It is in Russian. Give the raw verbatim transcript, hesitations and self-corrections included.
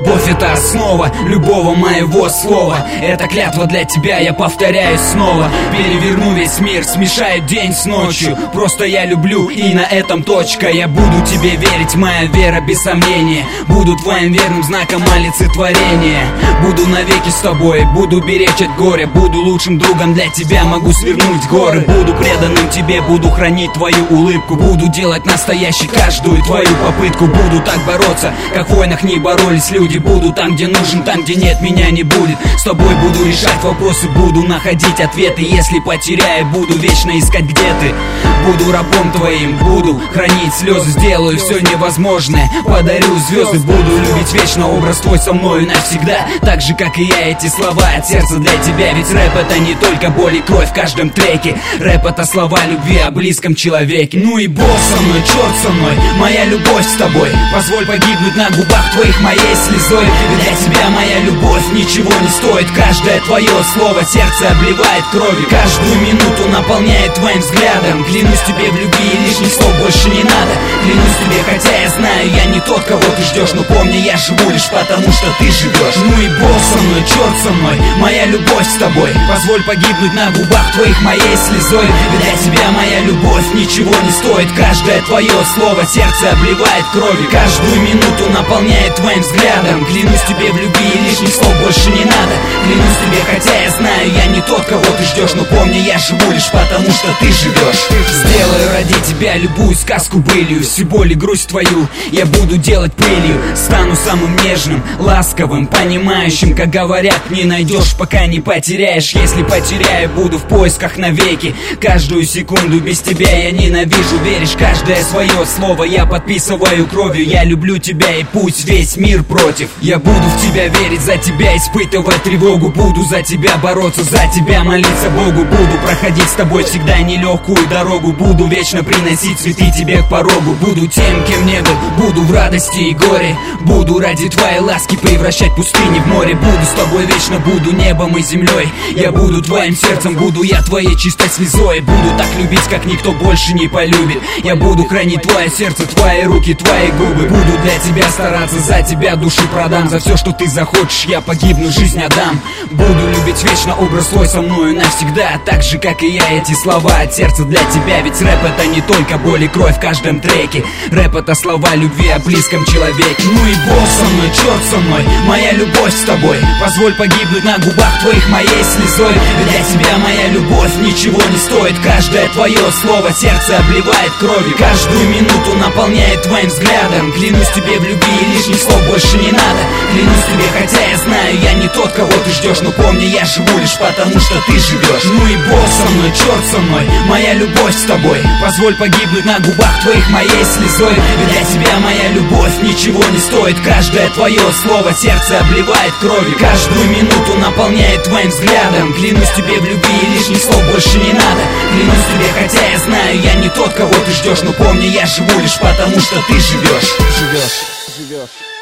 Любовь — это основа любого моего слова. Это клятва для тебя, я повторяю снова. Переверну весь мир, смешаю день с ночью. Просто я люблю, и на этом точка. Я буду тебе верить, моя вера без сомнения. Буду твоим верным знаком олицетворения. Буду навеки с тобой, буду беречь от горя. Буду лучшим другом для тебя, могу свернуть горы. Буду преданным тебе, буду хранить твою улыбку. Буду делать настоящей каждую твою попытку. Буду так бороться, как в войнах не боролись люди. Буду там, где нужен, там, где нет, меня не будет. С тобой буду решать вопросы, буду находить ответы. Если потеряю, буду вечно искать, где ты. Буду рабом твоим, буду хранить слезы. Сделаю все невозможное, подарю звезды. Буду любить вечно, образ твой со мною навсегда. Так же, как и я, эти слова от сердца для тебя. Ведь рэп — это не только боль и кровь в каждом треке. Рэп — это слова любви о близком человеке. Ну и бог со мной, черт со мной, моя любовь с тобой. Позволь погибнуть на губах твоих моей слезой. Ведь для тебя моя любовь ничего не стоит. Каждое твое слово сердце обливает кровью. Каждую минуту наполняет твоим взглядом. Клянусь тебе в любви, и лишних слов больше не надо. Клянусь тебе, хотя я знаю, я не тот, кого ты ждешь. Но помни, я живу лишь потому, что ты живешь. Ну и бог со мной, черт со мной, моя любовь с тобой. Позволь погибнуть на губах твоих моей слезой. Ведь для тебя моя любовь ничего не стоит. Каждое твое слово сердце обливает кровью. Каждую минуту наполняет твоим взглядом. Клянусь тебе в любви, и лишних слов больше не надо. Клянусь тебе, хотя я знаю, я не тот, кого ты ждешь. Но помни, я живу лишь потому, что ты живешь. Сделаю ради тебя любую сказку былью. Всю боль и грусть твою я буду делать пылью. Стану самым нежным, ласковым, понимающим. Как говорят, не найдешь, пока не потеряешь. Если потеряю, буду в поисках навеки. Каждую секунду без тебя я ненавижу. Веришь, каждое свое слово я подписываю кровью. Я люблю тебя, и пусть весь мир против. Я буду в тебя верить, за тебя испытывать тревогу. Буду за тебя бороться, за тебя молиться Богу. Буду проходить с тобой всегда нелегкую дорогу. Буду вечно приносить цветы тебе к порогу. Буду тем, кем не был, буду в радости и горе. Буду ради твоей ласки превращать пустыни в море. Буду с тобой вечно, буду небом и землей. Я буду твоим сердцем, буду я твоей чистой слезой. Буду так любить, как никто больше не полюбит. Я буду хранить твое сердце, твои руки, твои губы. Буду для тебя стараться, за тебя души продам. За все, что ты захочешь, я погибну, жизнь отдам. Буду любить вечно, образ свой со мною навсегда. Так же, как и я, эти слова от сердца для тебя. Ведь рэп — это не только боль и кровь в каждом треке. Рэп — это слова любви о близком человеке. Ну и бог со мной, черт со мной, моя любовь с тобой. Позволь погибнуть на губах твоих моей слезой. Ведь для тебя моя любовь ничего не стоит. Каждое твое слово сердце обливает кровью. Каждую минуту наполняет твоим взглядом. Клянусь тебе в любви, и лишних слов больше не надо. Клянусь тебе, хотя я знаю, я не тот, кого ты ждешь. Но помни, я живу лишь потому, что ты живешь. Ну и бог со мной, черт со мной, моя любовь с тобой. Позволь погибнуть на губах твоих моей слезой. Ведь для тебя моя любовь ничего не стоит. Каждое твое слово сердце обливает кровью. Каждую минуту наполняет твоим взглядом. Клянусь тебе в любви, и лишних слов больше не надо. Клянусь тебе, хотя я знаю, я не тот, кого ты ждешь. Но помни, я живу лишь потому, что ты живешь. Живешь, живешь.